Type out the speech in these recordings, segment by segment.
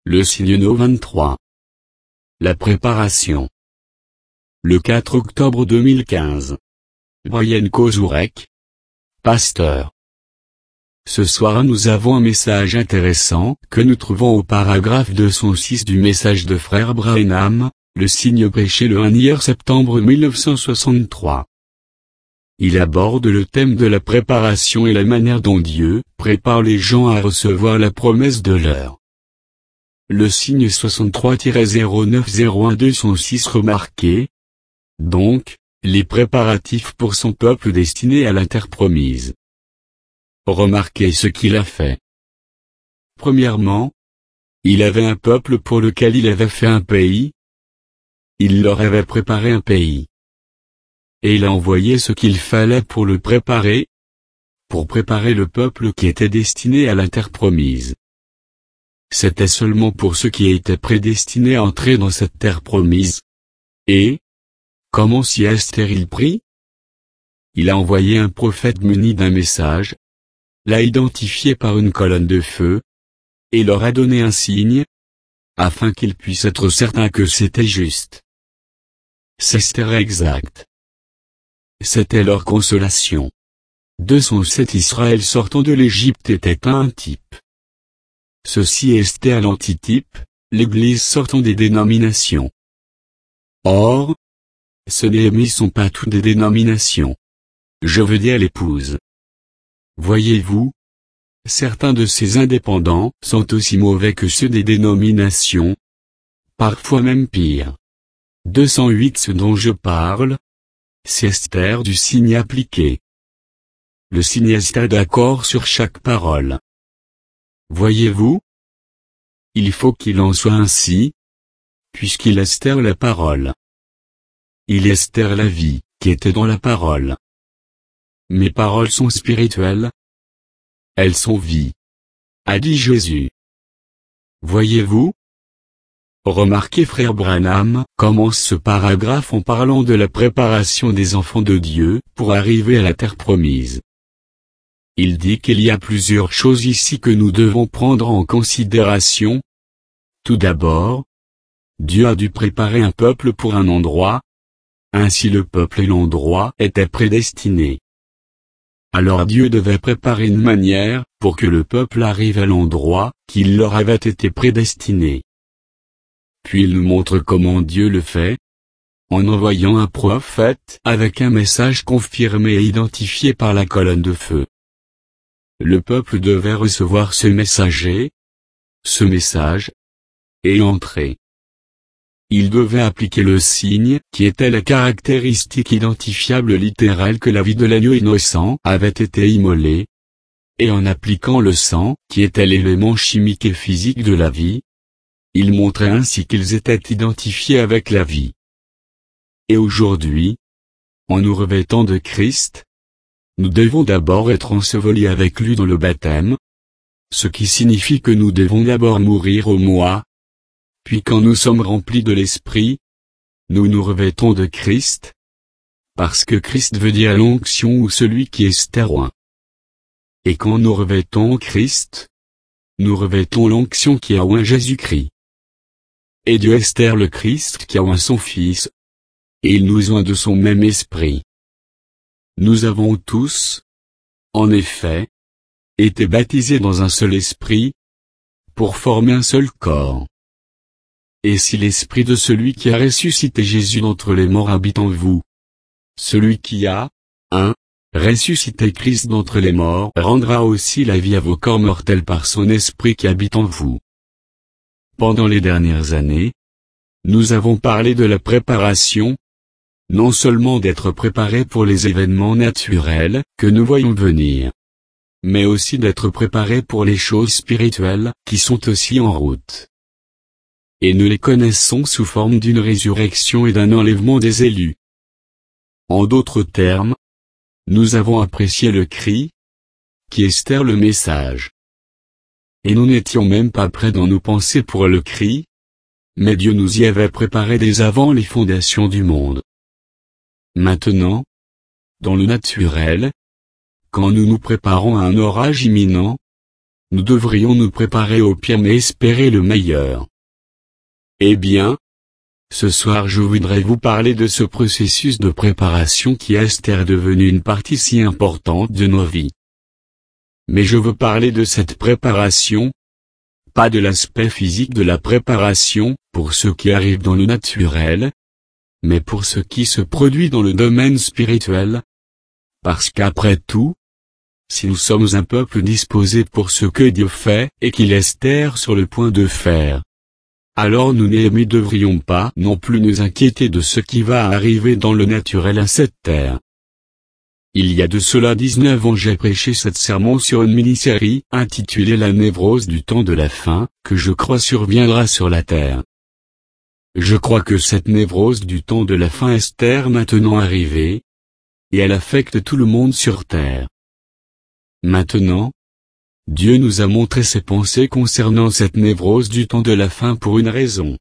Le signe No 23. La préparation. Le 4 octobre 2015. Brian Kozurek. Pasteur. Ce soir nous avons un message intéressant que nous trouvons au paragraphe 206 du message de frère Branham, le signe prêché le 1er septembre 1963. Il aborde le thème de la préparation et la manière dont Dieu prépare les gens à recevoir la promesse de leur. Le signe 63-0901-206 remarqué. Donc, les préparatifs pour son peuple destiné à la terre promise. Remarquez ce qu'il a fait. Premièrement, il avait un peuple pour lequel il avait fait un pays. Il leur avait préparé un pays. Et il a envoyé ce qu'il fallait pour le préparer. Pour préparer le peuple qui était destiné à la terre promise. C'était seulement pour ceux qui étaient prédestinés à entrer dans cette terre promise. Et, comment s'y Esther-il prit? Il a envoyé un prophète muni d'un message, l'a identifié par une colonne de feu, et leur a donné un signe, afin qu'ils puissent être certains que c'était juste. C'était exact. C'était leur consolation. 207 Israël sortant de l'Égypte était un type. Ceci était à l'antitype, l'Église sortant des dénominations. Or, ce ne sont pas toutes des dénominations. Je veux dire l'épouse. Voyez-vous, certains de ces indépendants sont aussi mauvais que ceux des dénominations, parfois même pire. 208 Ce dont je parle, c'est Esther du signe appliqué. Le signe est d'accord sur chaque parole. Voyez-vous? Il faut qu'il en soit ainsi, puisqu'il Esther la parole. Il Esther la vie, qui était dans la parole. Mes paroles sont spirituelles. Elles sont vie. A dit Jésus. Voyez-vous? Remarquez frère Branham commence ce paragraphe en parlant de la préparation des enfants de Dieu pour arriver à la terre promise. Il dit qu'il y a plusieurs choses ici que nous devons prendre en considération. Tout d'abord, Dieu a dû préparer un peuple pour un endroit. Ainsi le peuple et l'endroit étaient prédestinés. Alors Dieu devait préparer une manière pour que le peuple arrive à l'endroit qui leur avait été prédestiné. Puis il nous montre comment Dieu le fait, en envoyant un prophète avec un message confirmé et identifié par la colonne de feu. Le peuple devait recevoir ce message, et entrer. Il devait appliquer le signe qui était la caractéristique identifiable littérale que la vie de l'agneau innocent avait été immolée, et en appliquant le sang qui était l'élément chimique et physique de la vie, il montrait ainsi qu'ils étaient identifiés avec la vie. Et aujourd'hui, en nous revêtant de Christ, nous devons d'abord être ensevelis avec lui dans le baptême, ce qui signifie que nous devons d'abord mourir au moi, puis quand nous sommes remplis de l'Esprit, nous nous revêtons de Christ, parce que Christ veut dire l'onction ou celui qui est stéroin. Et quand nous revêtons Christ, nous revêtons l'onction qui a oint Jésus-Christ. Et Dieu Esther le Christ qui a oint son Fils, et il nous oint de son même esprit. Nous avons tous, en effet, été baptisés dans un seul esprit, pour former un seul corps. Et si l'esprit de celui qui a ressuscité Jésus d'entre les morts habite en vous, celui qui a, ressuscité Christ d'entre les morts rendra aussi la vie à vos corps mortels par son esprit qui habite en vous. Pendant les dernières années, nous avons parlé de la préparation, non seulement d'être préparé pour les événements naturels que nous voyons venir, mais aussi d'être préparé pour les choses spirituelles qui sont aussi en route. Et nous les connaissons sous forme d'une résurrection et d'un enlèvement des élus. En d'autres termes, nous avons apprécié le cri, qui Esther le message. Et nous n'étions même pas prêts dans nos pensées pour le cri, mais Dieu nous y avait préparé dès avant les fondations du monde. Maintenant, dans le naturel, quand nous nous préparons à un orage imminent, nous devrions nous préparer au pire mais espérer le meilleur. Eh bien, ce soir je voudrais vous parler de ce processus de préparation qui est devenu une partie si importante de nos vies. Mais je veux parler de cette préparation, pas de l'aspect physique de la préparation, pour ce qui arrive dans le naturel, mais pour ce qui se produit dans le domaine spirituel. Parce qu'après tout, si nous sommes un peuple disposé pour ce que Dieu fait et qu'il est sur le point de faire, alors nous ne devrions pas non plus nous inquiéter de ce qui va arriver dans le naturel à cette terre. Il y a de cela 19 ans j'ai prêché cette sermon sur une mini-série intitulée La névrose du temps de la fin, que je crois surviendra sur la terre. Je crois que cette névrose du temps de la fin est maintenant arrivée, et elle affecte tout le monde sur terre. Maintenant, Dieu nous a montré ses pensées concernant cette névrose du temps de la fin pour une raison.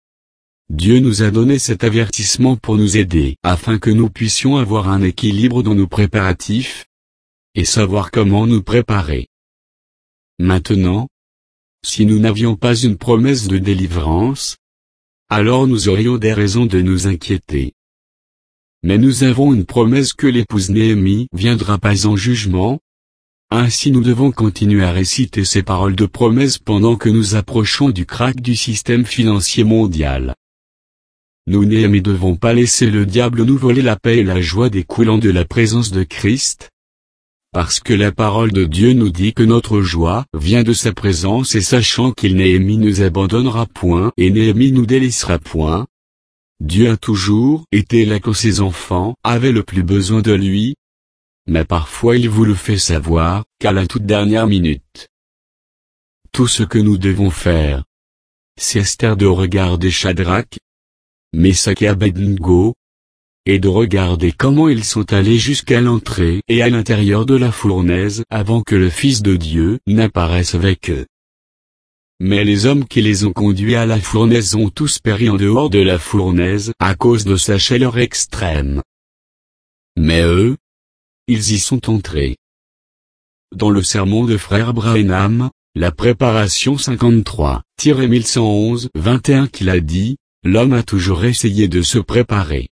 Dieu nous a donné cet avertissement pour nous aider afin que nous puissions avoir un équilibre dans nos préparatifs, et savoir comment nous préparer. Maintenant, si nous n'avions pas une promesse de délivrance, alors nous aurions des raisons de nous inquiéter. Mais nous avons une promesse que l'épouse Néhémie viendra pas en jugement. Ainsi nous devons continuer à réciter ces paroles de promesse pendant que nous approchons du krach du système financier mondial. Nous ne devons pas laisser le diable nous voler la paix et la joie découlant de la présence de Christ. Parce que la parole de Dieu nous dit que notre joie vient de sa présence et sachant qu'il Néhémie nous abandonnera point et Néhémie nous délaissera point. Dieu a toujours été là quand ses enfants avaient le plus besoin de lui. Mais parfois il vous le fait savoir, qu'à la toute dernière minute. Tout ce que nous devons faire, c'est de regarder Shadrach, Meshach et Abednego, et de regarder comment ils sont allés jusqu'à l'entrée et à l'intérieur de la fournaise avant que le Fils de Dieu n'apparaisse avec eux. Mais les hommes qui les ont conduits à la fournaise ont tous péri en dehors de la fournaise à cause de sa chaleur extrême. Mais eux, ils y sont entrés. Dans le sermon de Frère Branham, la préparation 53-1111-21 qu'il a dit, l'homme a toujours essayé de se préparer.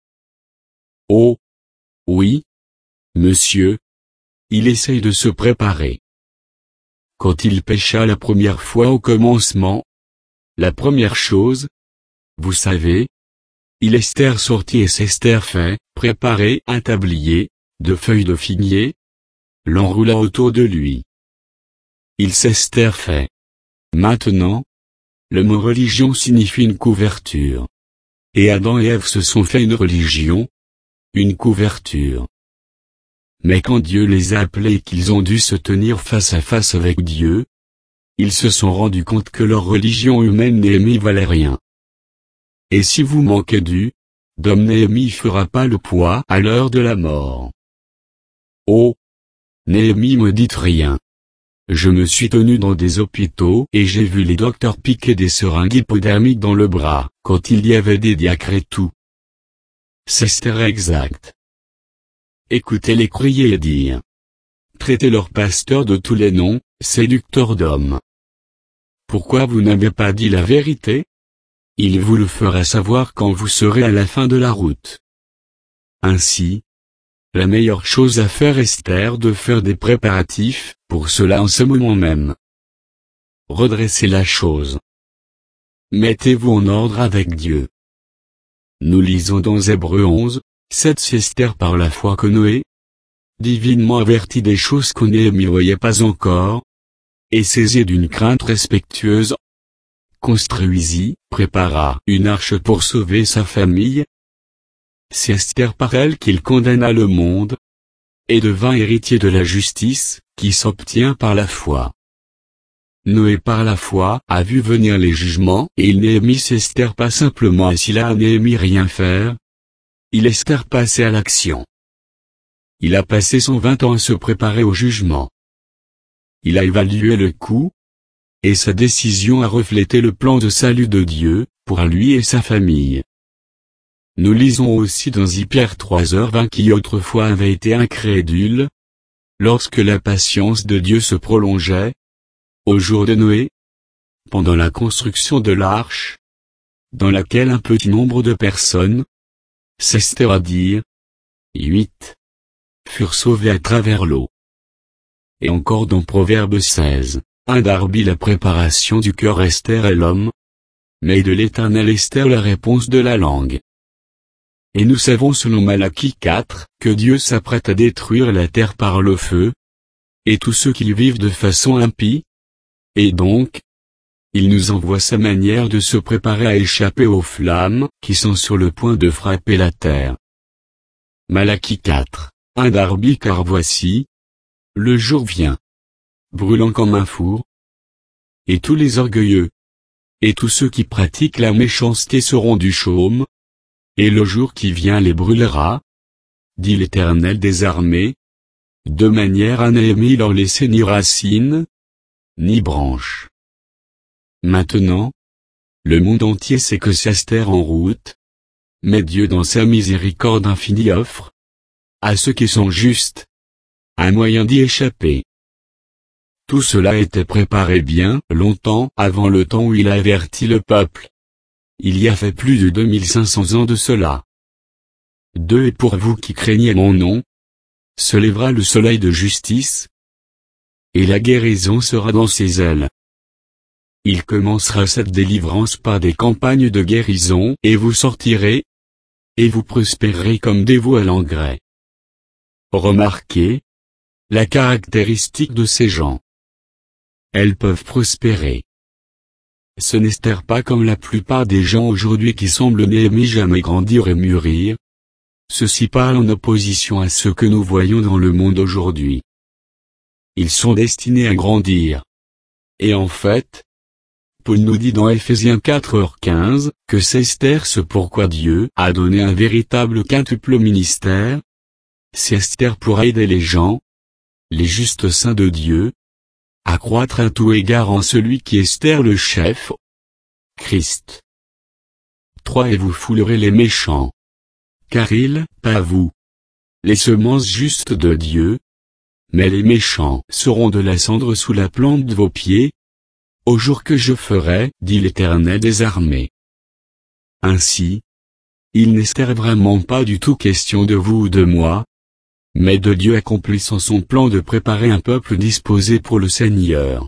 Oh! Oui! Monsieur! Il essaye de se préparer. Quand il pécha la première fois au commencement, la première chose, vous savez, il est sorti et s'est fait, préparer un tablier, de feuilles de figuier, l'enroula autour de lui. Il s'est fait. Maintenant, le mot religion signifie une couverture. Et Adam et Ève se sont fait une religion, une couverture. Mais quand Dieu les a appelés et qu'ils ont dû se tenir face à face avec Dieu, ils se sont rendus compte que leur religion humaine Néhémie valait rien. Et si vous manquez d'homme Néhémie fera pas le poids à l'heure de la mort. Oh! Néhémie me dit rien. Je me suis tenu dans des hôpitaux et j'ai vu les docteurs piquer des seringues hypodermiques dans le bras, quand il y avait des diacres et tout. C'est exact. Écoutez-les crier et dire. Traitez leur pasteur de tous les noms, séducteurs d'hommes. Pourquoi vous n'avez pas dit la vérité? Il vous le fera savoir quand vous serez à la fin de la route. Ainsi, la meilleure chose à faire est de faire des préparatifs, pour cela en ce moment même. Redressez la chose. Mettez-vous en ordre avec Dieu. Nous lisons dans Hébreux 11, 7 c'est par la foi que Noé, divinement averti des choses qu'on ne voyait pas encore, et saisi d'une crainte respectueuse, construisit, prépara une arche pour sauver sa famille. C'est par elle qu'il condamna le monde, et devint héritier de la justice, qui s'obtient par la foi. Noé par la foi a vu venir les jugements et il n'est mis pas simplement s'il a n'aimé rien faire. Il est passé à l'action. Il a passé 120 ans à se préparer au jugement. Il a évalué le coût, et sa décision a reflété le plan de salut de Dieu, pour lui et sa famille. Nous lisons aussi dans Pierre 3h20 qui autrefois avait été incrédule. Lorsque la patience de Dieu se prolongeait, au jour de Noé, pendant la construction de l'arche, dans laquelle un petit nombre de personnes, Esther à dire, 8, furent sauvées à travers l'eau. Et encore dans Proverbe 16, Darby la préparation du cœur Esther est l'homme, mais de l'Éternel Esther la réponse de la langue. Et nous savons selon Malachie 4, que Dieu s'apprête à détruire la terre par le feu, et tous ceux qui vivent de façon impie, et donc, il nous envoie sa manière de se préparer à échapper aux flammes, qui sont sur le point de frapper la terre. Malachie 4, Darby car voici, le jour vient, brûlant comme un four, et tous les orgueilleux, et tous ceux qui pratiquent la méchanceté seront du chaume, et le jour qui vient les brûlera, dit l'Éternel des armées, de manière à ne leur laisser ni racines, ni branches. Maintenant, le monde entier sait que Esther en route, mais Dieu dans sa miséricorde infinie offre, à ceux qui sont justes, un moyen d'y échapper. Tout cela était préparé bien longtemps avant le temps où il a averti le peuple. Il y a fait plus de 2500 ans de cela. Et pour vous qui craignez mon nom, se lèvera le soleil de justice, et la guérison sera dans ses ailes. Il commencera cette délivrance par des campagnes de guérison et vous sortirez, et vous prospérerez comme des veaux à l'engrais. Remarquez la caractéristique de ces gens. Elles peuvent prospérer. Ce n'est pas comme la plupart des gens aujourd'hui qui semblent n'aimer jamais grandir et mûrir. Ceci parle en opposition à ce que nous voyons dans le monde aujourd'hui. Ils sont destinés à grandir. Et en fait, Paul nous dit dans Ephésiens 4h15, que c'est Esther ce pourquoi Dieu a donné un véritable quintuple ministère. C'est Esther pour aider les gens, les justes saints de Dieu, à croître à tout égard en celui qui est Esther le chef, Christ. 3 Et vous foulerez les méchants. Car ils, pas vous, les semences justes de Dieu, mais les méchants seront de la cendre sous la plante de vos pieds, au jour que je ferai, dit l'Éternel des armées. Ainsi, il n'est vraiment pas du tout question de vous ou de moi, mais de Dieu accomplissant son plan de préparer un peuple disposé pour le Seigneur.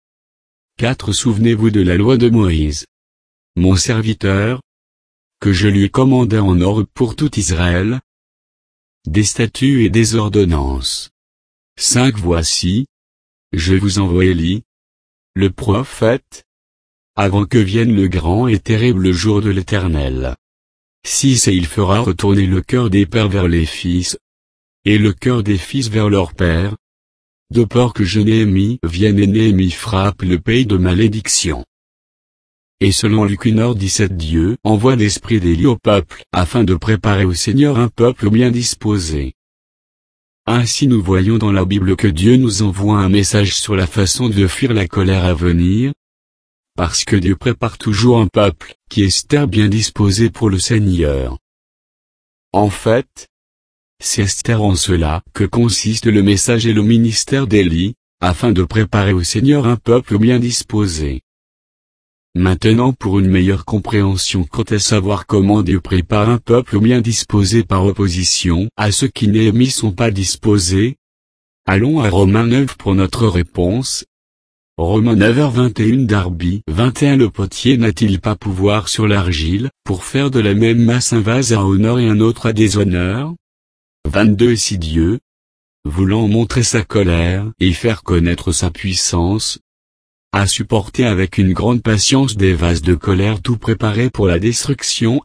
4 Souvenez-vous de la loi de Moïse, mon serviteur, que je lui commandai en ordre pour tout Israël, des statuts et des ordonnances. 5 Voici, je vous envoie Élie, le prophète, avant que vienne le grand et terrible jour de l'Éternel. 6 Et il fera retourner le cœur des pères vers les fils, et le cœur des fils vers leur père, de peur que Néhémie vienne et Néhémie frappe le pays de malédiction. Et selon Luc 1h17 Dieu envoie l'esprit d'Élie au peuple, afin de préparer au Seigneur un peuple bien disposé. Ainsi nous voyons dans la Bible que Dieu nous envoie un message sur la façon de fuir la colère à venir, parce que Dieu prépare toujours un peuple, qui est bien disposé pour le Seigneur. En fait, c'est Esther en cela que consiste le message et le ministère d'Élie, afin de préparer au Seigneur un peuple bien disposé. Maintenant pour une meilleure compréhension quant à savoir comment Dieu prépare un peuple bien disposé par opposition à ceux qui n'y sont pas disposés, allons à Romains 9 pour notre réponse. Romains 9h21 Darby 21 Le potier n'a-t-il pas pouvoir sur l'argile, pour faire de la même masse un vase à honneur et un autre à déshonneur? 22 Et si Dieu, voulant montrer sa colère et faire connaître sa puissance, a supporté avec une grande patience des vases de colère tout préparés pour la destruction.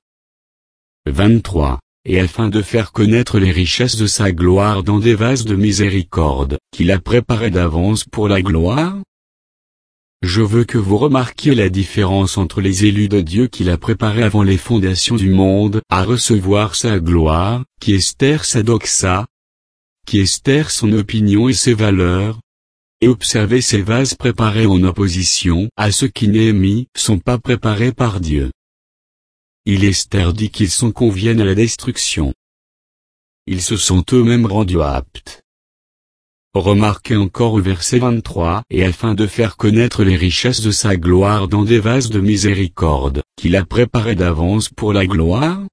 23 Et afin de faire connaître les richesses de sa gloire dans des vases de miséricorde, qu'il a préparés d'avance pour la gloire. Je veux que vous remarquiez la différence entre les élus de Dieu qu'il a préparés avant les fondations du monde à recevoir sa gloire, qui est sa doxa, qui est son opinion et ses valeurs, et observez ces vases préparés en opposition à ceux qui n'y sont pas préparés par Dieu. Il Esther dit qu'ils conviennent à la destruction. Ils se sont eux-mêmes rendus aptes. Remarquez encore au verset 23, et afin de faire connaître les richesses de sa gloire dans des vases de miséricorde, qu'il a préparés d'avance pour la gloire.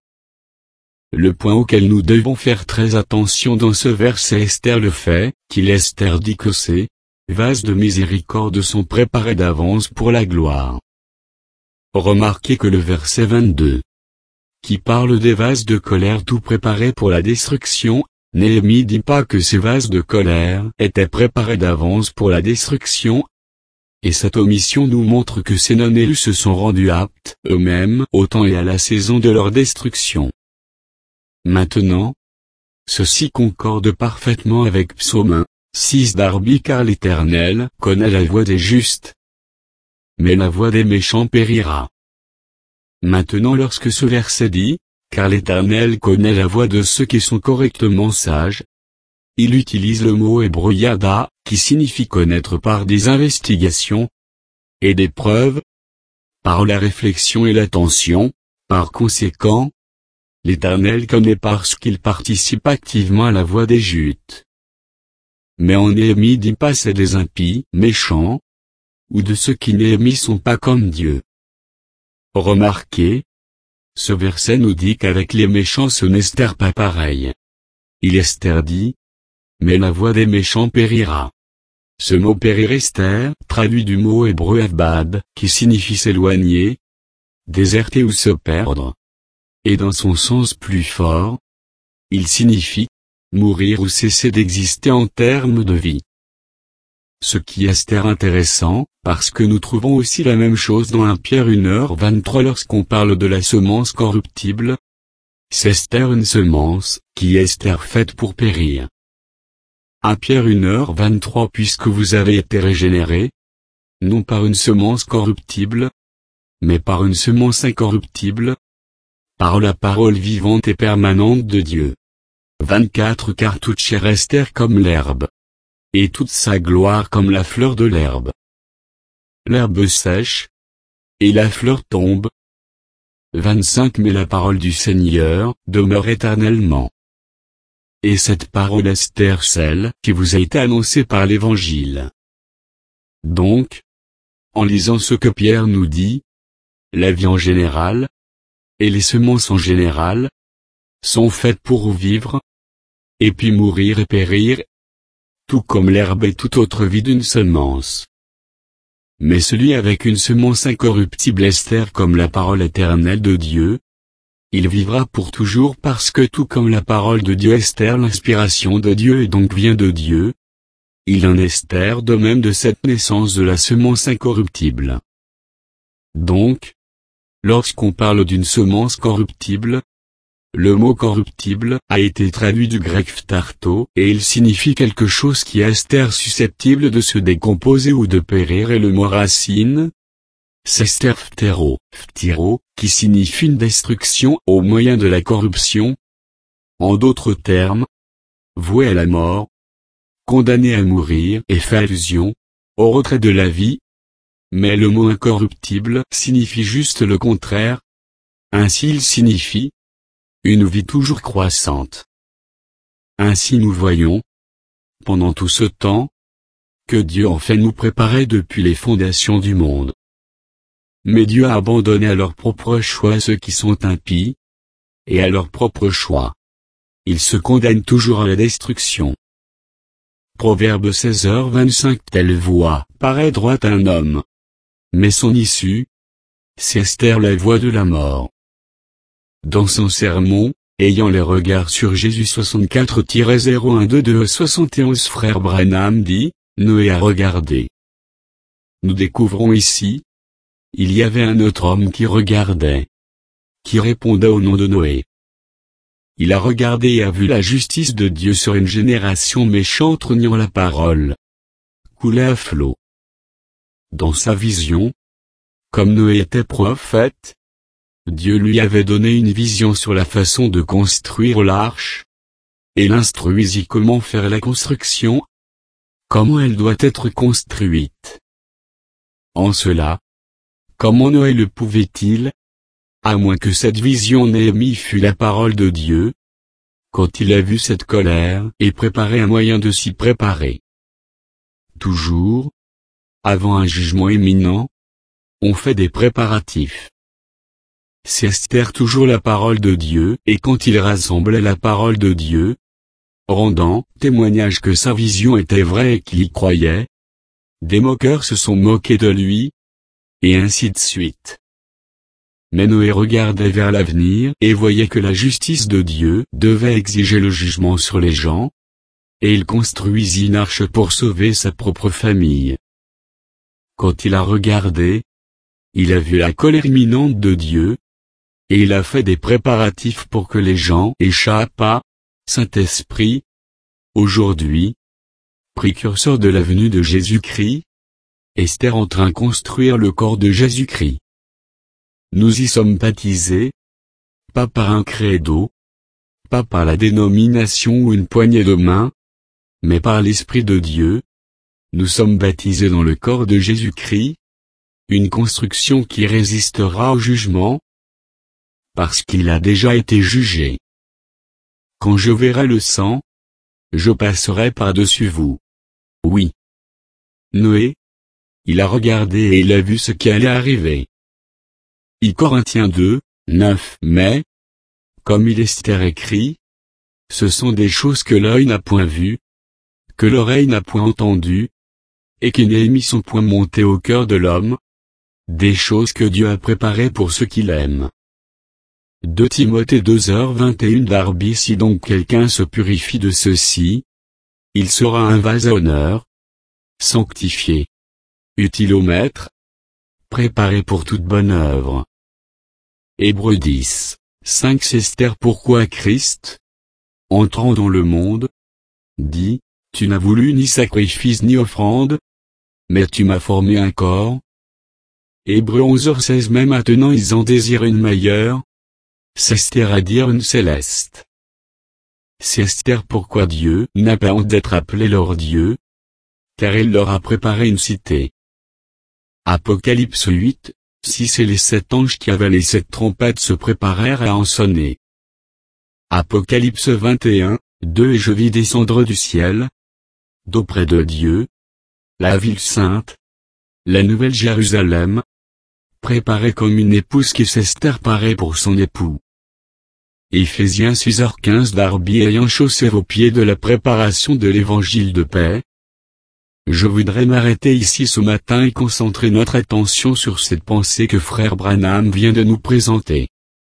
Le point auquel nous devons faire très attention dans ce verset Esther le fait, qu'il Esther dit que ces vases de miséricorde sont préparés d'avance pour la gloire. Remarquez que le verset 22, qui parle des vases de colère tout préparés pour la destruction, Néhémie dit pas que ces vases de colère étaient préparés d'avance pour la destruction, et cette omission nous montre que ces non-élus se sont rendus aptes eux-mêmes au temps et à la saison de leur destruction. Maintenant, ceci concorde parfaitement avec Psaume 6 d'Arbi car l'Éternel connaît la voie des justes, mais la voie des méchants périra. Maintenant lorsque ce verset dit, car l'Éternel connaît la voie de ceux qui sont correctement sages, il utilise le mot hébreu yada, qui signifie connaître par des investigations et des preuves, par la réflexion et l'attention. Par conséquent, l'Éternel connaît parce qu'il participe activement à la voie des justes. Mais en Néhémie dit pas c'est des impies, méchants, ou de ceux qui Néhémie sont pas comme Dieu. Remarquez, ce verset nous dit qu'avec les méchants ce n'est pas pareil. Il Esther dit, mais la voie des méchants périra. Ce mot périr Esther, traduit du mot hébreu avbad, qui signifie s'éloigner, déserter ou se perdre. Et dans son sens plus fort, il signifie mourir ou cesser d'exister en termes de vie. Ce qui est Esther intéressant, parce que nous trouvons aussi la même chose dans 1 Pierre 1h23 lorsqu'on parle de la semence corruptible. C'est Esther une semence, qui est Esther faite pour périr. 1 Pierre 1h23 puisque vous avez été régénérés, non par une semence corruptible, mais par une semence incorruptible, par la parole vivante et permanente de Dieu. 24 Car toute chair est Esther comme l'herbe, et toute sa gloire comme la fleur de l'herbe. L'herbe sèche, et la fleur tombe. 25 Mais la parole du Seigneur demeure éternellement. Et cette parole Esther celle qui vous a été annoncée par l'Évangile. Donc, en lisant ce que Pierre nous dit, la vie en général, et les semences en général, sont faites pour vivre, et puis mourir et périr, tout comme l'herbe et toute autre vie d'une semence. Mais celui avec une semence incorruptible Esther comme la parole éternelle de Dieu, il vivra pour toujours parce que tout comme la parole de Dieu Esther l'inspiration de Dieu et donc vient de Dieu, il en Esther de même de cette naissance de la semence incorruptible. Donc, lorsqu'on parle d'une semence corruptible, le mot corruptible a été traduit du grec phtarto et il signifie quelque chose qui est Esther susceptible de se décomposer ou de périr et le mot racine, c'est Esther phtéro, qui signifie une destruction au moyen de la corruption. En d'autres termes, voué à la mort, condamné à mourir et fait allusion au retrait de la vie. Mais le mot incorruptible signifie juste le contraire. Ainsi il signifie une vie toujours croissante. Ainsi nous voyons, pendant tout ce temps, que Dieu en fait nous préparer depuis les fondations du monde. Mais Dieu a abandonné à leur propre choix ceux qui sont impies, et à leur propre choix. Ils se condamnent toujours à la destruction. Proverbe 16h25 Telle voie paraît droite à un homme, mais son issue, c'est Esther la voie de la mort. Dans son sermon, ayant les regards sur Jésus 64-0122-71 Frère Branham dit, Noé a regardé. Nous découvrons ici, il y avait un autre homme qui regardait, qui répondait au nom de Noé. Il a regardé et a vu la justice de Dieu sur une génération méchante reniant la parole, couler à flot. Dans sa vision, comme Noé était prophète, Dieu lui avait donné une vision sur la façon de construire l'arche, et l'instruisit comment faire la construction, comment elle doit être construite. En cela, comment Noé le pouvait-il, à moins que cette vision Néhémie fût la parole de Dieu, quand il a vu cette colère et préparé un moyen de s'y préparer. Toujours, avant un jugement imminent, on fait des préparatifs. C'est Esther toujours la parole de Dieu, et quand il rassemblait la parole de Dieu, rendant témoignage que sa vision était vraie et qu'il y croyait, des moqueurs se sont moqués de lui, et ainsi de suite. Mais Noé regardait vers l'avenir et voyait que la justice de Dieu devait exiger le jugement sur les gens, et il construisit une arche pour sauver sa propre famille. Quand il a regardé, il a vu la colère imminente de Dieu, et il a fait des préparatifs pour que les gens échappent à Saint-Esprit. Aujourd'hui, précurseur de la venue de Jésus-Christ, Esther en train de construire le corps de Jésus-Christ. Nous y sommes baptisés, pas par un credo, pas par la dénomination ou une poignée de main, mais par l'Esprit de Dieu. Nous sommes baptisés dans le corps de Jésus-Christ, une construction qui résistera au jugement, parce qu'il a déjà été jugé. Quand je verrai le sang, je passerai par-dessus vous. Oui. Noé, il a regardé et il a vu ce qui allait arriver. Corinthiens 2, 9. Mais, comme il est écrit, ce sont des choses que l'œil n'a point vues, que l'oreille n'a point entendues, et qui n'y sont point montées au cœur de l'homme, des choses que Dieu a préparées pour ceux qui l'aiment. 2 Timothée 2h21 Darby. Si donc quelqu'un se purifie de ceci, il sera un vase à honneur, sanctifié, utile au maître, préparé pour toute bonne œuvre. Hébreux 10, 5 C'est Esther pourquoi Christ, entrant dans le monde, dit, tu n'as voulu ni sacrifice ni offrande, mais tu m'as formé un corps. Hébreux 11h16 Mais maintenant ils en désirent une meilleure, c'est Esther à dire une céleste. C'est Esther pourquoi Dieu n'a pas honte d'être appelé leur Dieu, car il leur a préparé une cité. Apocalypse 8, 6 Et les 7 anges qui avaient les 7 trompettes se préparèrent à en sonner. Apocalypse 21, 2 Et je vis descendre du ciel, d'auprès de Dieu, la ville sainte, la nouvelle Jérusalem, préparée comme une épouse qui s'Esther paraît pour son époux. Éphésiens 6h15 Darby ayant chaussé vos pieds de la préparation de l'évangile de paix. Je voudrais m'arrêter ici ce matin et concentrer notre attention sur cette pensée que frère Branham vient de nous présenter.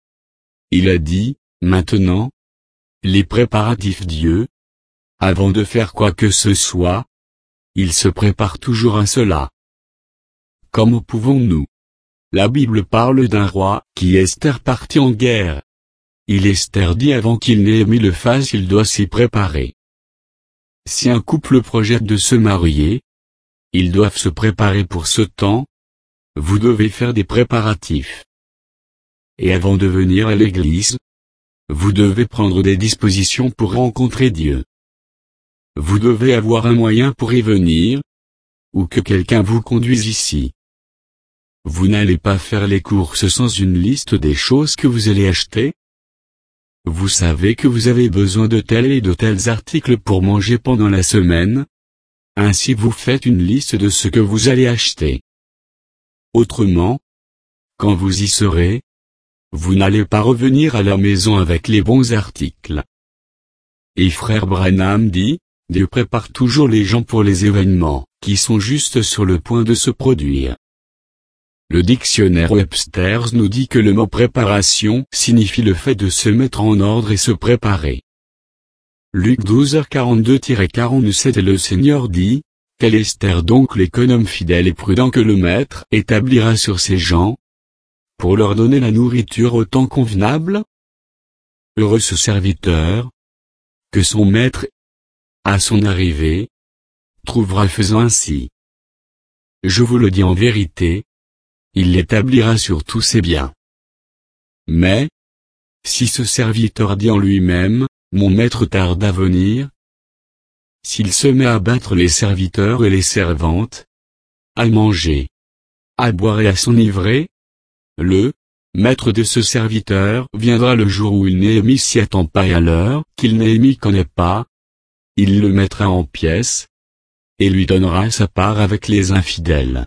Il a dit, maintenant, les préparatifs Dieu, avant de faire quoi que ce soit, il se prépare toujours à cela. Comment pouvons-nous? La Bible parle d'un roi qui Esther partit en guerre. Il Esther dit avant qu'il n'ait mis le phase il doit s'y préparer. Si un couple projette de se marier, ils doivent se préparer pour ce temps. Vous devez faire des préparatifs. Et avant de venir à l'église, vous devez prendre des dispositions pour rencontrer Dieu. Vous devez avoir un moyen pour y venir, ou que quelqu'un vous conduise ici. Vous n'allez pas faire les courses sans une liste des choses que vous allez acheter. Vous savez que vous avez besoin de tels et de tels articles pour manger pendant la semaine. Ainsi vous faites une liste de ce que vous allez acheter. Autrement, quand vous y serez, vous n'allez pas revenir à la maison avec les bons articles. Et frère Branham dit, Dieu prépare toujours les gens pour les événements, qui sont juste sur le point de se produire. Le dictionnaire Webster's nous dit que le mot préparation signifie le fait de se mettre en ordre et se préparer. Luc 12h42-47 Et le Seigneur dit, quel Esther donc l'économe fidèle et prudent que le maître établira sur ses gens, pour leur donner la nourriture au temps convenable? Heureux ce serviteur, que son maître, à son arrivée, trouvera faisant ainsi. Je vous le dis en vérité, il l'établira sur tous ses biens. Mais, si ce serviteur dit en lui-même, mon maître tarde à venir, s'il se met à battre les serviteurs et les servantes, à manger, à boire et à s'enivrer, le maître de ce serviteur viendra le jour où il Néhémie s'y attend pas et à l'heure qu'il Néhémie connaît pas, il le mettra en pièces, et lui donnera sa part avec les infidèles.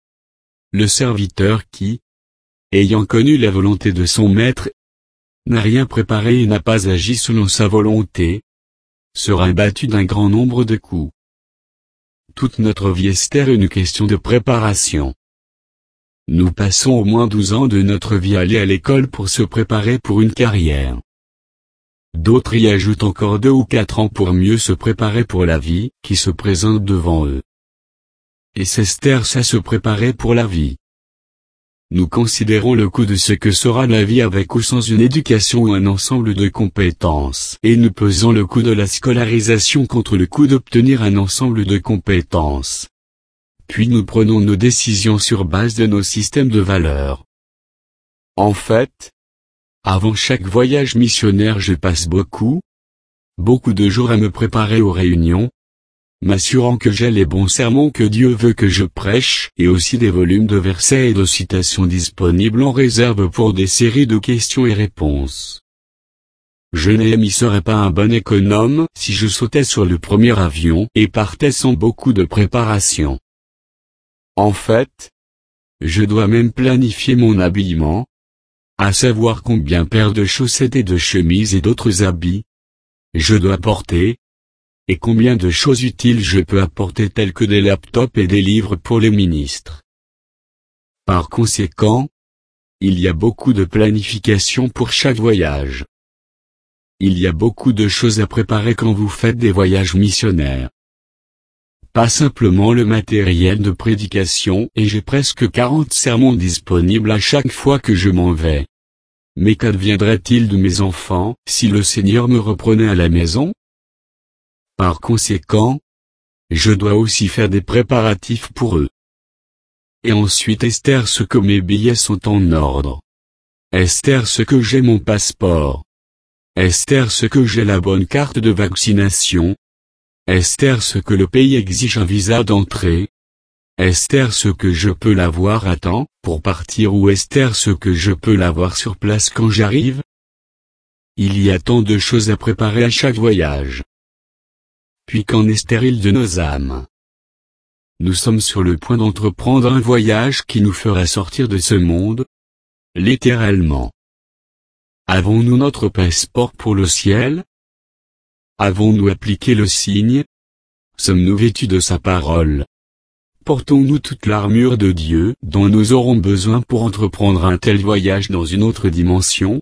Le serviteur qui, ayant connu la volonté de son maître, n'a rien préparé et n'a pas agi selon sa volonté, sera battu d'un grand nombre de coups. Toute notre vie Esther est une question de préparation. Nous passons au moins 12 ans de notre vie à aller à l'école pour se préparer pour une carrière. D'autres y ajoutent encore 2 ou 4 ans pour mieux se préparer pour la vie qui se présente devant eux. Et Esther sait se préparer pour la vie. Nous considérons le coût de ce que sera la vie avec ou sans une éducation ou un ensemble de compétences, et nous pesons le coût de la scolarisation contre le coût d'obtenir un ensemble de compétences. Puis nous prenons nos décisions sur base de nos systèmes de valeurs. En fait, avant chaque voyage missionnaire je passe beaucoup de jours à me préparer aux réunions, m'assurant que j'ai les bons sermons que Dieu veut que je prêche, et aussi des volumes de versets et de citations disponibles en réserve pour des séries de questions et réponses. Je n'y serais pas un bon économe si je sautais sur le premier avion et partais sans beaucoup de préparation. En fait, je dois même planifier mon habillement, à savoir combien paires de chaussettes et de chemises et d'autres habits je dois porter, et combien de choses utiles je peux apporter telles que des laptops et des livres pour les ministres. Par conséquent, il y a beaucoup de planification pour chaque voyage. Il y a beaucoup de choses à préparer quand vous faites des voyages missionnaires. Pas simplement le matériel de prédication, et j'ai presque 40 sermons disponibles à chaque fois que je m'en vais. Mais qu'adviendrait-il de mes enfants, si le Seigneur me reprenait à la maison? Par conséquent, je dois aussi faire des préparatifs pour eux. Et ensuite Esther ce que mes billets sont en ordre. Esther ce que j'ai mon passeport. Esther ce que j'ai la bonne carte de vaccination. Esther ce que le pays exige un visa d'entrée. Esther ce que je peux l'avoir à temps, pour partir ou Esther ce que je peux l'avoir sur place quand j'arrive. Il y a tant de choses à préparer à chaque voyage. Puis qu'en est-il de nos âmes? Nous sommes sur le point d'entreprendre un voyage qui nous fera sortir de ce monde, littéralement. Avons-nous notre passeport pour le ciel? Avons-nous appliqué le signe? Sommes-nous vêtus de sa parole? Portons-nous toute l'armure de Dieu dont nous aurons besoin pour entreprendre un tel voyage dans une autre dimension?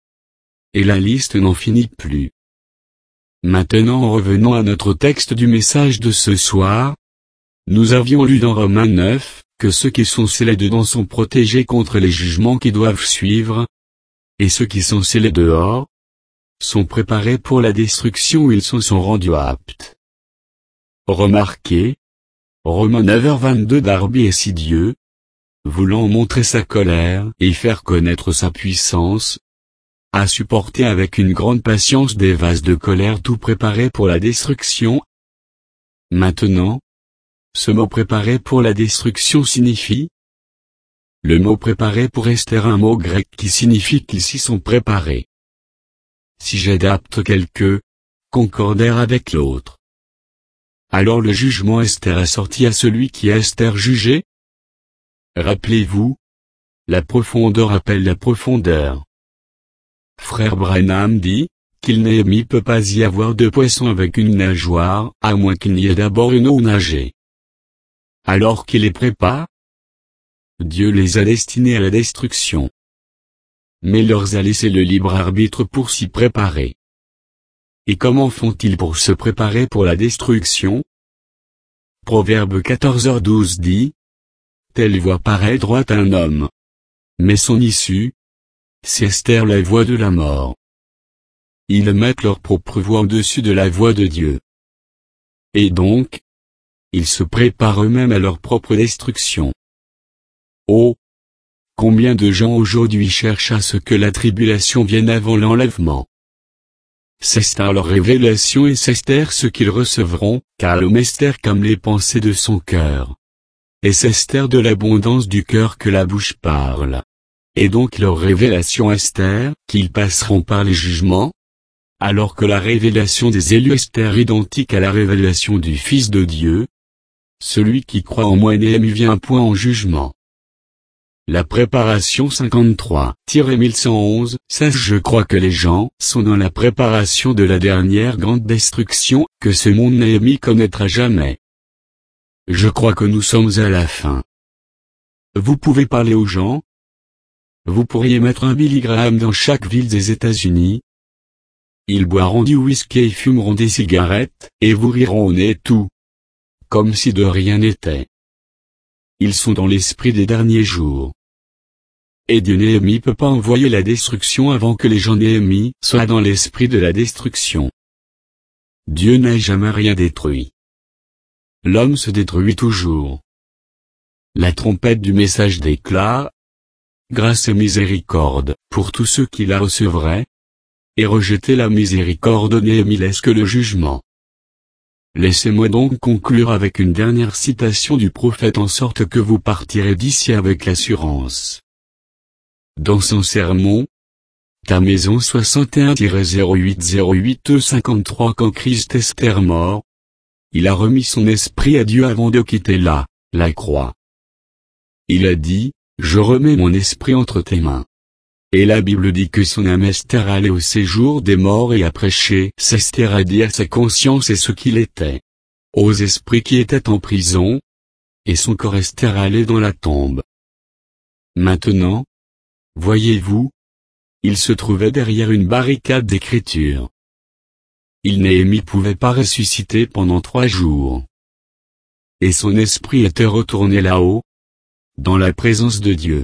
Et la liste n'en finit plus. Maintenant revenons à notre texte du message de ce soir. Nous avions lu dans Romains 9, que ceux qui sont scellés dedans sont protégés contre les jugements qui doivent suivre, et ceux qui sont scellés dehors, sont préparés pour la destruction où ils sont rendus aptes. Remarquez, Romains 9h22 Darby et si Dieu, voulant montrer sa colère et faire connaître sa puissance, a supporté avec une grande patience des vases de colère tout préparés pour la destruction. Maintenant, ce mot préparé pour la destruction signifie? Le mot préparé pour Esther un mot grec qui signifie qu'ils s'y sont préparés. Si j'adapte quelques concordaires avec l'autre. Alors le jugement Esther est sorti à celui qui est Esther jugé? Rappelez-vous, la profondeur appelle la profondeur. Frère Branham dit, qu'il ne peut pas y avoir de poisson avec une nageoire, à moins qu'il n'y ait d'abord une eau nagée. Alors qu'il les prépare, Dieu les a destinés à la destruction. Mais leur a laissé le libre arbitre pour s'y préparer. Et comment font-ils pour se préparer pour la destruction? Proverbe 14h12 dit, telle voie paraît droite à un homme. Mais son issue, c'est Esther la voie de la mort. Ils mettent leur propre voie au-dessus de la voie de Dieu. Et donc, ils se préparent eux-mêmes à leur propre destruction. Oh! Combien de gens aujourd'hui cherchent à ce que la tribulation vienne avant l'enlèvement? C'est Esther leur révélation et c'est Esther ce qu'ils recevront, car l'homme Esther comme les pensées de son cœur. Et c'est Esther de l'abondance du cœur que la bouche parle. Et donc leur révélation Esther, qu'ils passeront par les jugements, alors que la révélation des élus Esther identique à la révélation du Fils de Dieu, celui qui croit en moi Néhémie vient point en jugement. La préparation 53-1111, je crois que les gens sont dans la préparation de la dernière grande destruction que ce monde Néhémie connaîtra jamais. Je crois que nous sommes à la fin. Vous pouvez parler aux gens. Vous pourriez mettre un Billy Graham dans chaque ville des États-Unis. Ils boiront du whisky et fumeront des cigarettes, et vous riront au nez tout. Comme si de rien n'était. Ils sont dans l'esprit des derniers jours. Et Dieu Néhémie peut pas envoyer la destruction avant que les gens Néhémie soient dans l'esprit de la destruction. Dieu n'a jamais rien détruit. L'homme se détruit toujours. La trompette du message déclare « Grâce et miséricorde pour tous ceux qui la recevraient » et rejeter la miséricorde Néhémie laisse que le jugement. Laissez-moi donc conclure avec une dernière citation du prophète en sorte que vous partirez d'ici avec l'assurance. Dans son sermon, Ta maison 61-08-08-53 quand Christ est mort, il a remis son esprit à Dieu avant de quitter la croix. Il a dit, je remets mon esprit entre tes mains. Et la Bible dit que son âme est allée au séjour des morts et a prêché. Esther a dit à sa conscience et ce qu'il était. Aux esprits qui étaient en prison. Et son corps est allé dans la tombe. Maintenant, voyez-vous, il se trouvait derrière une barricade d'écriture. Néhémie pouvait pas ressusciter pendant 3 jours. Et son esprit était retourné là-haut, dans la présence de Dieu.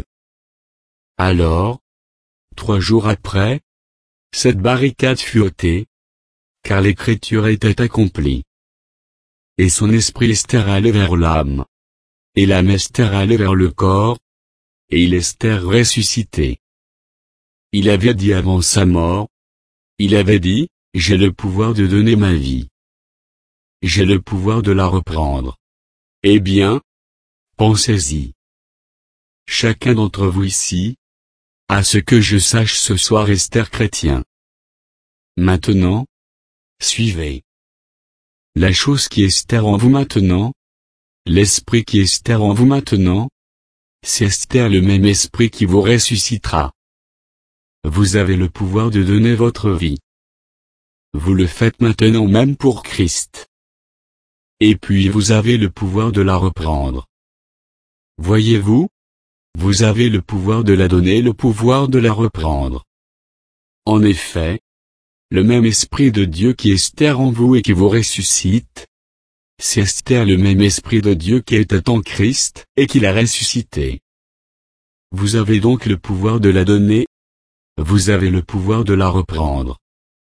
Alors, 3 jours après, cette barricade fut ôtée, car l'écriture était accomplie. Et son esprit est allé vers l'âme. Et l'âme est allée vers le corps, et il est ressuscité. Il avait dit avant sa mort, il avait dit, j'ai le pouvoir de donner ma vie. J'ai le pouvoir de la reprendre. Eh bien, pensez-y. Chacun d'entre vous ici, à ce que je sache ce soir est chrétien. Maintenant, suivez. La chose qui est en vous maintenant, l'esprit qui est en vous maintenant, c'est le même esprit qui vous ressuscitera. Vous avez le pouvoir de donner votre vie. Vous le faites maintenant même pour Christ. Et puis vous avez le pouvoir de la reprendre. Voyez-vous? Vous avez le pouvoir de la donner, le pouvoir de la reprendre. En effet, le même esprit de Dieu qui est en vous et qui vous ressuscite, c'est le même esprit de Dieu qui était en Christ, et qui l'a ressuscité. Vous avez donc le pouvoir de la donner. Vous avez le pouvoir de la reprendre.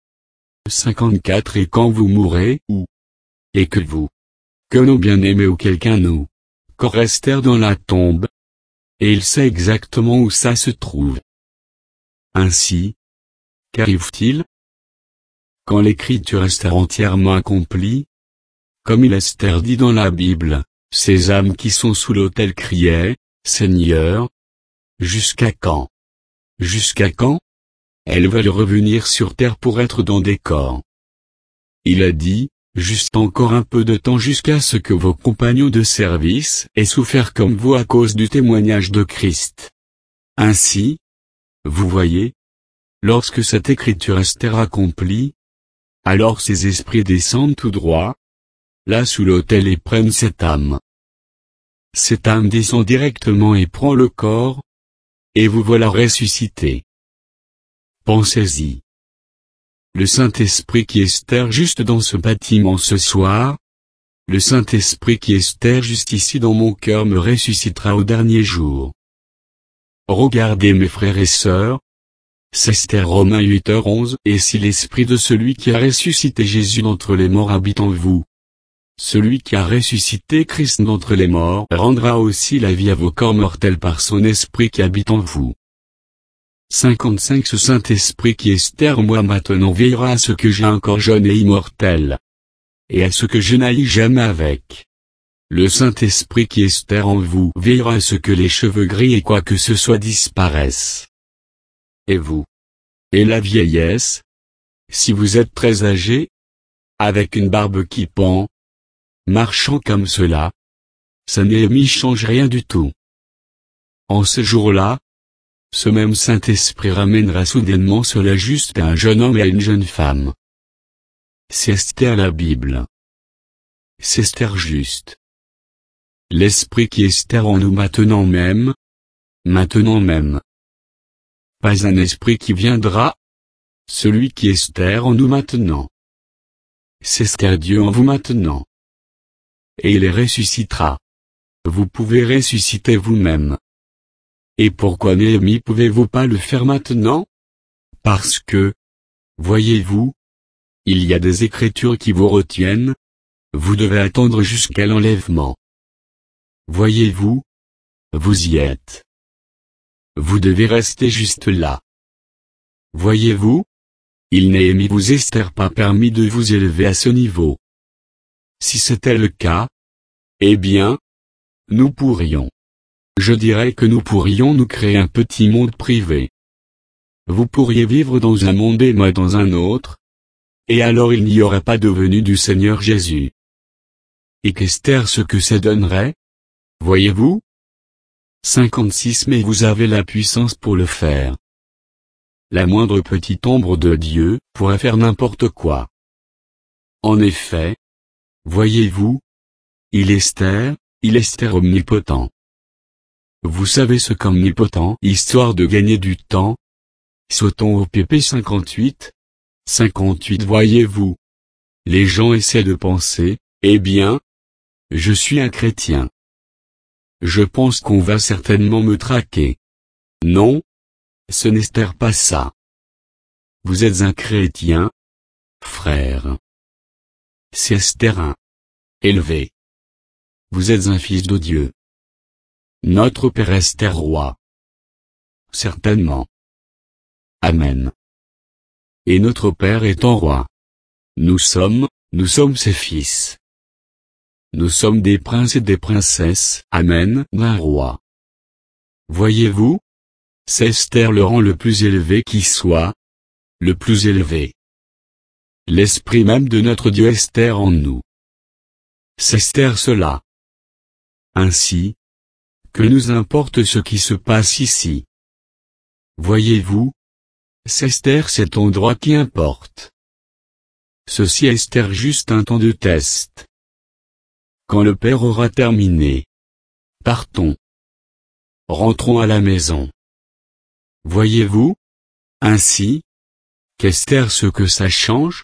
54 Et quand vous mourrez, et que nos bien-aimés ou quelqu'un nous, corps restèrent dans la tombe, et il sait exactement où ça se trouve. Ainsi, qu'arrive-t-il? Quand l'écriture est entièrement accomplie, comme il est dit dans la Bible, ces âmes qui sont sous l'autel criaient, Seigneur, jusqu'à quand? Jusqu'à quand? Elles veulent revenir sur terre pour être dans des corps. Il a dit, juste encore un peu de temps jusqu'à ce que vos compagnons de service aient souffert comme vous à cause du témoignage de Christ. Ainsi, vous voyez, lorsque cette écriture est accomplie, alors ces esprits descendent tout droit, là sous l'autel et prennent cette âme. Cette âme descend directement et prend le corps, et vous voilà ressuscité. Pensez-y. Le Saint-Esprit qui est juste dans ce bâtiment ce soir, le Saint-Esprit qui est juste ici dans mon cœur me ressuscitera au dernier jour. Regardez mes frères et sœurs, c'est Romains 8h11 Et si l'Esprit de celui qui a ressuscité Jésus d'entre les morts habite en vous, celui qui a ressuscité Christ d'entre les morts rendra aussi la vie à vos corps mortels par son Esprit qui habite en vous. 55 Ce Saint-Esprit qui est en moi maintenant veillera à ce que j'ai encore jeune et immortel, et à ce que je n'aille jamais avec. Le Saint-Esprit qui est en vous veillera à ce que les cheveux gris et quoi que ce soit disparaissent. Et vous? Et la vieillesse? Si vous êtes très âgé, avec une barbe qui pend, marchant comme cela, sa Néhémie change rien du tout. En ce jour-là, ce même Saint-Esprit ramènera soudainement cela juste à un jeune homme et à une jeune femme. C'est Esther la Bible. C'est Esther juste. L'Esprit qui est Esther en nous maintenant même. Pas un esprit qui viendra. Celui qui est Esther en nous maintenant. C'est Esther Dieu en vous maintenant. Et il les ressuscitera. Vous pouvez ressusciter vous-même. Et pourquoi Néhémie pouvez-vous pas le faire maintenant? Parce que, voyez-vous, il y a des écritures qui vous retiennent. Vous devez attendre jusqu'à l'enlèvement. Voyez-vous, vous y êtes. Vous devez rester juste là. Voyez-vous, il Néhémie vous Esther pas permis de vous élever à ce niveau. Si c'était le cas, eh bien, nous pourrions. Je dirais que nous pourrions nous créer un petit monde privé. Vous pourriez vivre dans un monde et moi dans un autre. Et alors il n'y aurait pas de venue du Seigneur Jésus. Et qu'Esther ce que ça donnerait? Voyez-vous? 56 Mais vous avez la puissance pour le faire. La moindre petite ombre de Dieu pourrait faire n'importe quoi. En effet, voyez-vous, il est Esther omnipotent. Vous savez ce qu'omnipotent, histoire de gagner du temps? Sautons au pp 58. 58 Voyez-vous. Les gens essaient de penser, eh bien, je suis un chrétien. Je pense qu'on va certainement me traquer. Non, ce n'est pas ça. Vous êtes un chrétien, frère. C'est Esther 1. Élevé. Vous êtes un fils de Dieu. Notre Père Esther roi. Certainement. Amen. Et notre Père étant roi. Nous sommes ses fils. Nous sommes des princes et des princesses, amen, d'un roi. Voyez-vous? C'est Esther le rang le plus élevé qui soit. Le plus élevé. L'esprit même de notre Dieu Esther en nous. C'est Esther cela. Ainsi. Que nous importe ce qui se passe ici. Voyez-vous? C'est Esther cet endroit qui importe. Ceci est Esther juste un temps de test. Quand le Père aura terminé. Partons. Rentrons à la maison. Voyez-vous? Ainsi. Qu'Esther ce que ça change?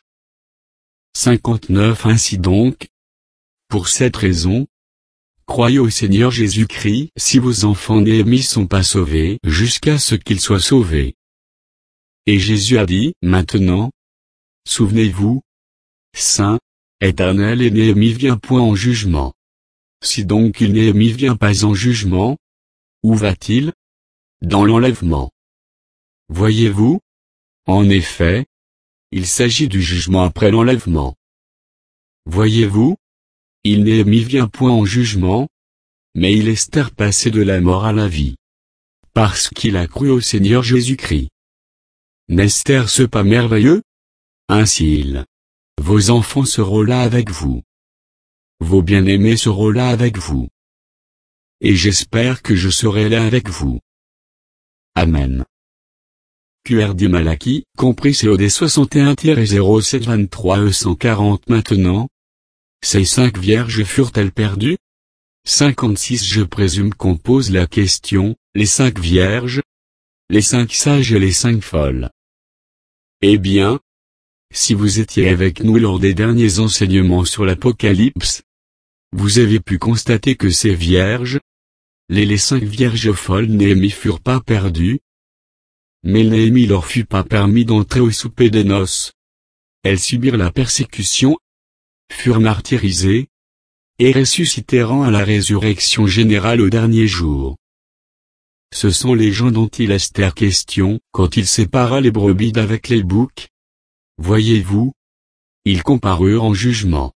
59 Ainsi donc. Pour cette raison. Croyez au Seigneur Jésus-Christ si vos enfants Néhémie sont pas sauvés jusqu'à ce qu'ils soient sauvés. Et Jésus a dit, maintenant. Souvenez-vous. Saint, éternel et Néhémie vient point en jugement. Si donc il Néhémie vient pas en jugement. Où va-t-il? Dans l'enlèvement. Voyez-vous? En effet. Il s'agit du jugement après l'enlèvement. Voyez-vous? Il Néhémie vient point en jugement. Mais il Esther passé de la mort à la vie. Parce qu'il a cru au Seigneur Jésus-Christ. N'est-ce ce pas merveilleux? Ainsi vos enfants seront là avec vous. Vos bien-aimés seront là avec vous. Et j'espère que je serai là avec vous. Amen. QRD Malachie, compris COD 61-0723 E140 Maintenant. Ces 5 vierges furent-elles perdues? 56 Je présume qu'on pose la question, les 5 vierges? Les 5 sages et les 5 folles. Eh bien, si vous étiez avec nous lors des derniers enseignements sur l'Apocalypse, vous avez pu constater que ces vierges, les 5 vierges folles Néhémie furent pas perdues, mais Néhémie leur fut pas permis d'entrer au souper des noces. Elles subirent la persécution, furent martyrisées, et ressusciteront à la résurrection générale au dernier jour. Ce sont les gens dont il est question quand il sépara les brebis d'avec les boucs. Voyez-vous? Ils comparurent en jugement.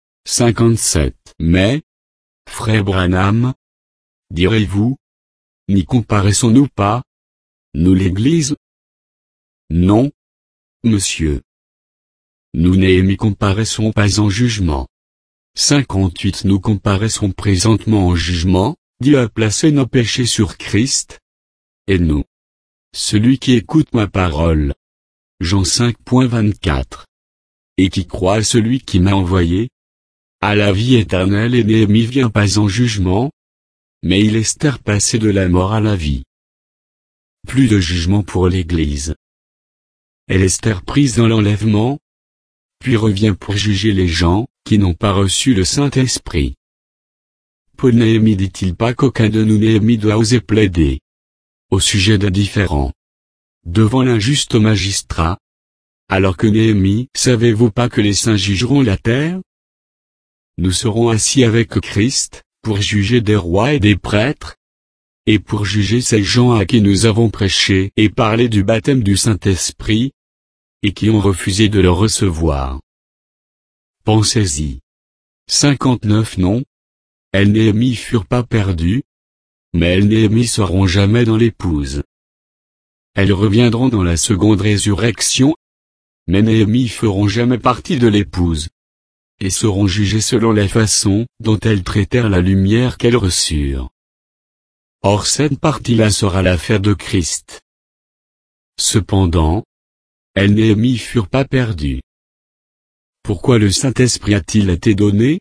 57 Mais, frère Branham, direz-vous, n'y comparaissons-nous pas, nous l'Église? Non, monsieur. Nous Néhémie comparaissons pas en jugement. 58 Nous comparaissons présentement en jugement, Dieu a placé nos péchés sur Christ. Et nous. Celui qui écoute ma parole. Jean 5.24. Et qui croit à celui qui m'a envoyé, à la vie éternelle. Et Néhémie vient pas en jugement, mais il Esther passé de la mort à la vie. Plus de jugement pour l'Église. Elle Esther prise dans l'enlèvement, puis revient pour juger les gens qui n'ont pas reçu le Saint-Esprit. Paul Néhémie dit-il pas qu'aucun de nous Néhémie doit oser plaider au sujet d'un différend devant l'injuste magistrat, alors que Néhémie, savez-vous pas que les saints jugeront la terre? Nous serons assis avec Christ, pour juger des rois et des prêtres, et pour juger ces gens à qui nous avons prêché et parlé du baptême du Saint-Esprit, et qui ont refusé de le recevoir. Pensez-y. 59 Non. Elles Néhémie furent pas perdues, mais elles Néhémie seront jamais dans l'épouse. Elles reviendront dans la seconde résurrection, mais Néhémie feront jamais partie de l'épouse, et seront jugées selon la façon dont elles traitèrent la lumière qu'elles reçurent. Or cette partie-là sera l'affaire de Christ. Cependant, elles Néhémie furent pas perdues. Pourquoi le Saint-Esprit a-t-il été donné?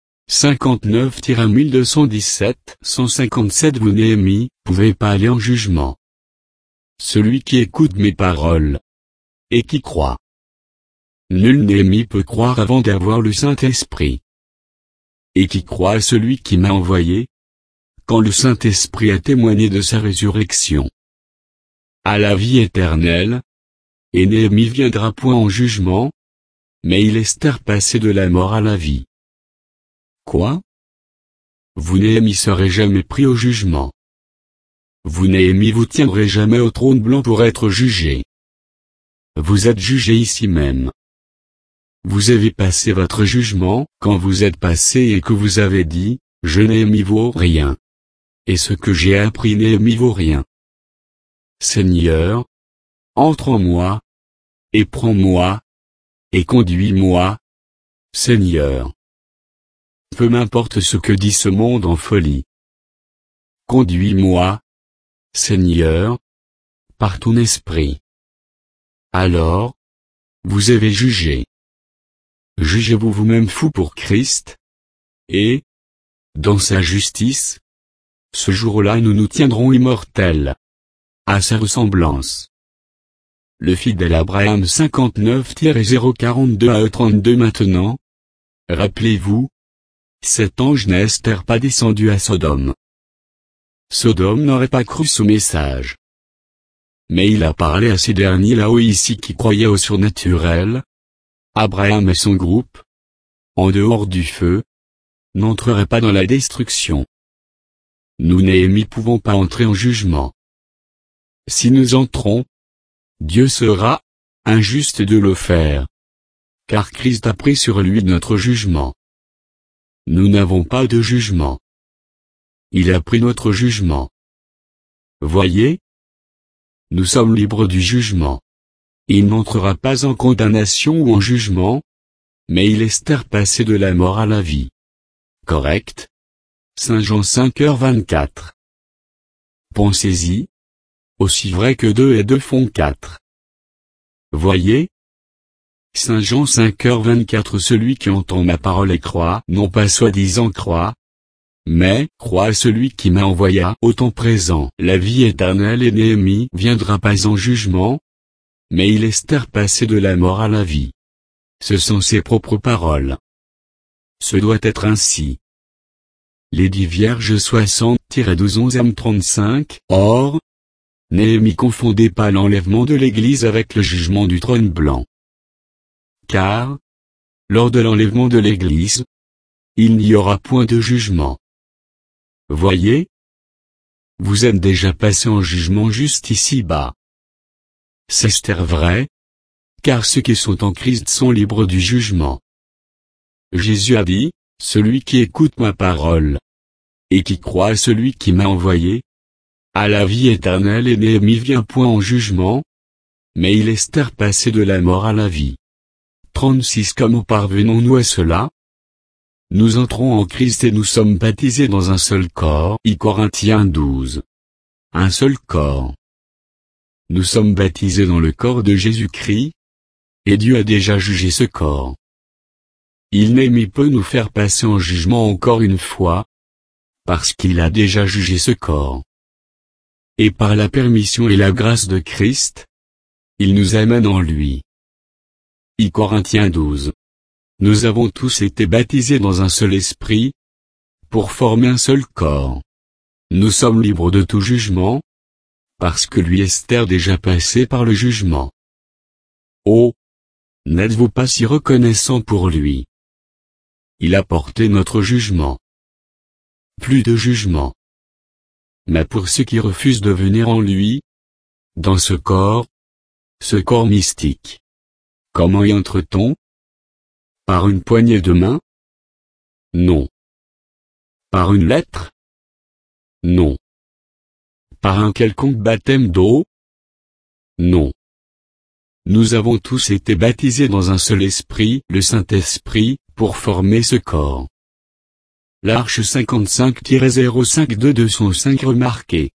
59-1217, 157 Vous Néhémie, pouvez pas aller en jugement. Celui qui écoute mes paroles, et qui croit. Nul Néhémie peut croire avant d'avoir le Saint-Esprit. Et qui croit à celui qui m'a envoyé, quand le Saint-Esprit a témoigné de sa résurrection. À la vie éternelle, et Néhémie viendra point en jugement, mais il Esther passé de la mort à la vie. Quoi? Vous Néhémie serez jamais pris au jugement. Vous Néhémie vous tiendrez jamais au trône blanc pour être jugé. Vous êtes jugé ici même. Vous avez passé votre jugement, quand vous êtes passé et que vous avez dit, je Néhémie vaut rien. Et ce que j'ai appris Néhémie vaut rien. Seigneur, entre en moi, et prends-moi, et conduis-moi, Seigneur. Peu m'importe ce que dit ce monde en folie. Conduis-moi, Seigneur, par ton esprit. Alors, vous avez jugé. Jugez-vous vous-même fou pour Christ, et, dans sa justice, ce jour-là nous nous tiendrons immortels, à sa ressemblance. Le fidèle Abraham 59-042 à 32 Maintenant, rappelez-vous, cet ange n'est pas descendu à Sodome. Sodome n'aurait pas cru ce message. Mais il a parlé à ces derniers là-haut ici qui croyaient au surnaturel. Abraham et son groupe, en dehors du feu, n'entreraient pas dans la destruction. Nous Néhémie pouvons pas entrer en jugement. Si nous entrons, Dieu sera injuste de le faire. Car Christ a pris sur lui notre jugement. Nous n'avons pas de jugement. Il a pris notre jugement. Voyez? Nous sommes libres du jugement. Il n'entrera pas en condamnation ou en jugement, mais il Esther passé de la mort à la vie. Correct? Saint Jean 5h24. Pensez-y. Aussi vrai que 2 et 2 font 4. Voyez? Saint Jean 5h24 Celui qui entend ma parole et croit, non pas soi-disant croit, mais croit à celui qui m'a envoyé au temps présent. La vie éternelle et Néhémie viendra pas en jugement, mais il Esther passé de la mort à la vie. Ce sont ses propres paroles. Ce doit être ainsi. Les 10 Vierges 60-12 M35 Or, Néhémie confondait pas l'enlèvement de l'Église avec le jugement du trône blanc. Car, lors de l'enlèvement de l'Église, il n'y aura point de jugement. Voyez? Vous êtes déjà passé en jugement juste ici-bas. C'est vrai, car ceux qui sont en Christ sont libres du jugement. Jésus a dit, celui qui écoute ma parole, et qui croit à celui qui m'a envoyé, à la vie éternelle et Néhémie vient point en jugement, mais il Esther passé de la mort à la vie. 36 Comment parvenons-nous à cela? nous entrons en Christ et nous sommes baptisés dans un seul corps. Corinthiens 12. Un seul corps. Nous sommes baptisés dans le corps de Jésus-Christ, et Dieu a déjà jugé ce corps. Il n'est ni peut nous faire passer en jugement encore une fois, parce qu'il a déjà jugé ce corps. Et par la permission et la grâce de Christ, il nous amène en lui. Corinthiens 12. Nous avons tous été baptisés dans un seul esprit, pour former un seul corps. Nous sommes libres de tout jugement, parce que lui est déjà passé par le jugement. Oh! N'êtes-vous pas si reconnaissant pour lui? Il a porté notre jugement. Plus de jugement. Mais pour ceux qui refusent de venir en lui, dans ce corps mystique. Comment y entre-t-on? Par une poignée de main? Non. Par une lettre? Non. Par un quelconque baptême d'eau? Non. Nous avons tous été baptisés dans un seul esprit, le Saint-Esprit, pour former ce corps. L'Arche 55-05-2-205 remarquez.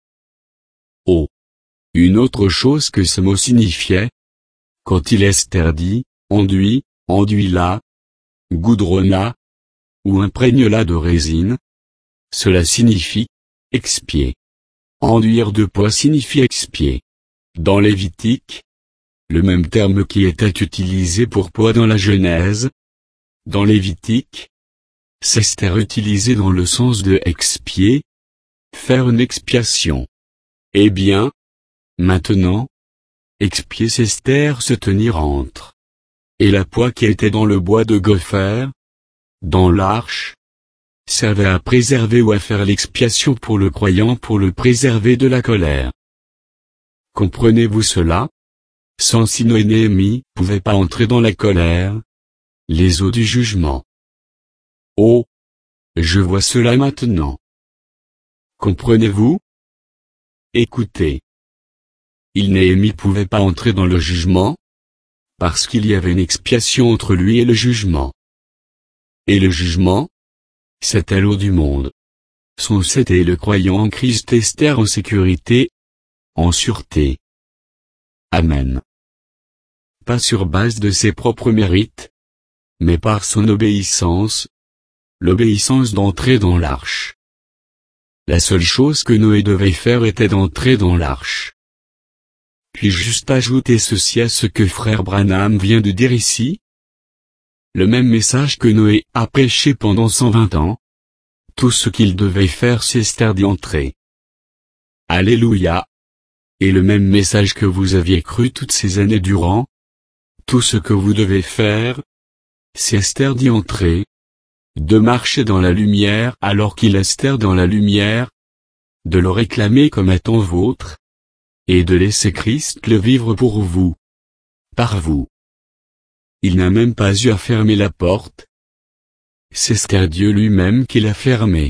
Oh! Une autre chose que ce mot signifiait, quand il est dit, enduit là, goudronna, ou imprègne là de résine, cela signifie, expier. Enduire de poids signifie expier. Dans Lévitique, le même terme qui était utilisé pour poids dans la Genèse, dans Lévitique, c'est utilisé dans le sens de expier, faire une expiation. Eh bien, maintenant, expier c'est se tenir entre. Et la poix qui était dans le bois de gopher, dans l'arche, servait à préserver ou à faire l'expiation pour le croyant pour le préserver de la colère. Comprenez-vous cela? Sans si Noé et Néhémie pouvaient pas entrer dans la colère, les eaux du jugement. Oh! Je vois cela maintenant. Comprenez-vous? Écoutez. Néhémie pouvait pas entrer dans le jugement, parce qu'il y avait une expiation entre lui et le jugement. Et le jugement? C'était l'eau du monde. C'était le croyant en Christ Esther en sécurité, en sûreté. Amen. Pas sur base de ses propres mérites, mais par son obéissance, l'obéissance d'entrer dans l'arche. La seule chose que Noé devait faire était d'entrer dans l'arche. Puis-je juste ajouter ceci à ce que frère Branham vient de dire ici? Le même message que Noé a prêché pendant 120 ans. Tout ce qu'il devait faire c'est d'y entrer. Alléluia. Et le même message que vous aviez cru toutes ces années durant. Tout ce que vous devez faire, c'est d'y entrer. De marcher dans la lumière alors qu'il est dans la lumière. De le réclamer comme étant vôtre. Et de laisser Christ le vivre pour vous. Par vous. Il n'a même pas eu à fermer la porte. C'est Dieu lui-même qui l'a fermée.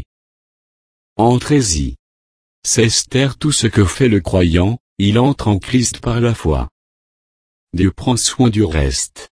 Entrez-y. C'est tout ce que fait le croyant, il entre en Christ par la foi. Dieu prend soin du reste.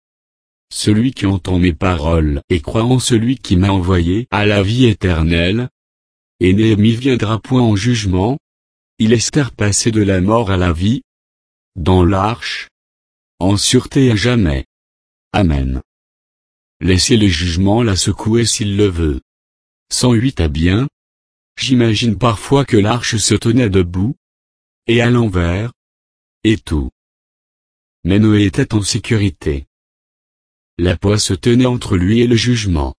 Celui qui entend mes paroles et croit en celui qui m'a envoyé a la vie éternelle. Et Néhémie viendra point en jugement. Il est passé de la mort à la vie. Dans l'arche. En sûreté à jamais. Amen. Laissez le jugement la secouer s'il le veut. 108 à bien. J'imagine parfois que l'arche se tenait debout. Et à l'envers. Et tout. Mais Noé était en sécurité. La poix se tenait entre lui et le jugement.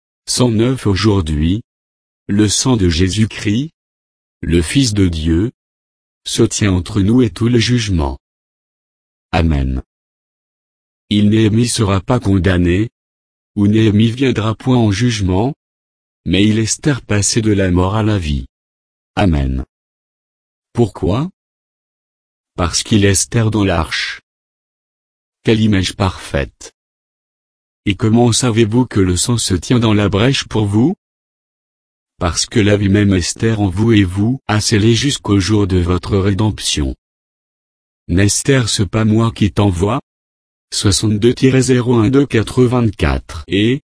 109 aujourd'hui. Le sang de Jésus-Christ, le Fils de Dieu, se tient entre nous et tout le jugement. Amen. Néhémie sera pas condamné, ou Néhémie viendra point en jugement, mais il est passé de la mort à la vie. Amen. Pourquoi? Parce qu'il est dans l'arche. Quelle image parfaite. Et comment savez-vous que le sang se tient dans la brèche pour vous? Parce que la vie même est en vous et vous a scellé jusqu'au jour de votre rédemption. N'est-ce pas moi qui t'envoie? 62-01-2-4-24 et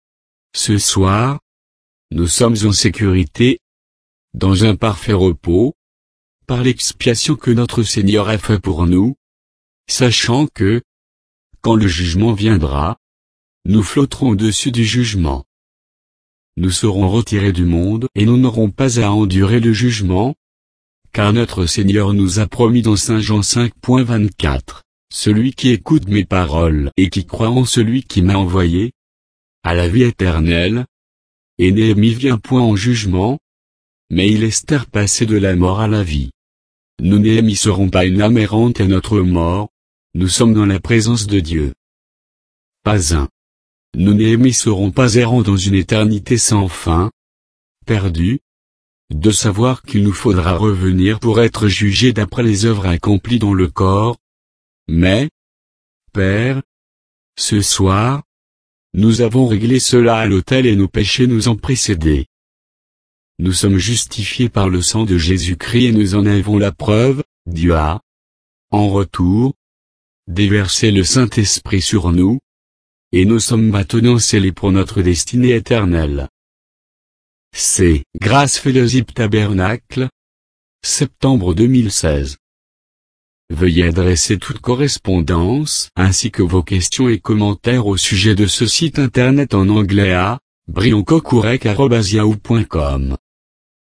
Ce soir, nous sommes en sécurité, dans un parfait repos, par l'expiation que notre Seigneur a fait pour nous, sachant que, quand le jugement viendra, nous flotterons au-dessus du jugement. Nous serons retirés du monde et nous n'aurons pas à endurer le jugement, car notre Seigneur nous a promis dans Saint Jean 5.24, « Celui qui écoute mes paroles et qui croit en celui qui m'a envoyé, a la vie éternelle. » Et Néhémie vient point en jugement, mais il espère passer de la mort à la vie. Nous Néhémie serons pas une âme errante à notre mort, nous sommes dans la présence de Dieu. Pas un. Nous Néhémie serons pas errants dans une éternité sans fin, perdus, de savoir qu'il nous faudra revenir pour être jugés d'après les œuvres accomplies dans le corps. Mais, Père, ce soir, nous avons réglé cela à l'autel et nos péchés nous ont précédés. Nous sommes justifiés par le sang de Jésus-Christ et nous en avons la preuve. Dieu a, en retour, déversé le Saint-Esprit sur nous, et nous sommes maintenant scellés pour notre destinée éternelle. C'est Grace Fellowship Tabernacle, septembre 2016. Veuillez adresser toute correspondance ainsi que vos questions et commentaires au sujet de ce site internet en anglais à brioncocourec@yahoo.com.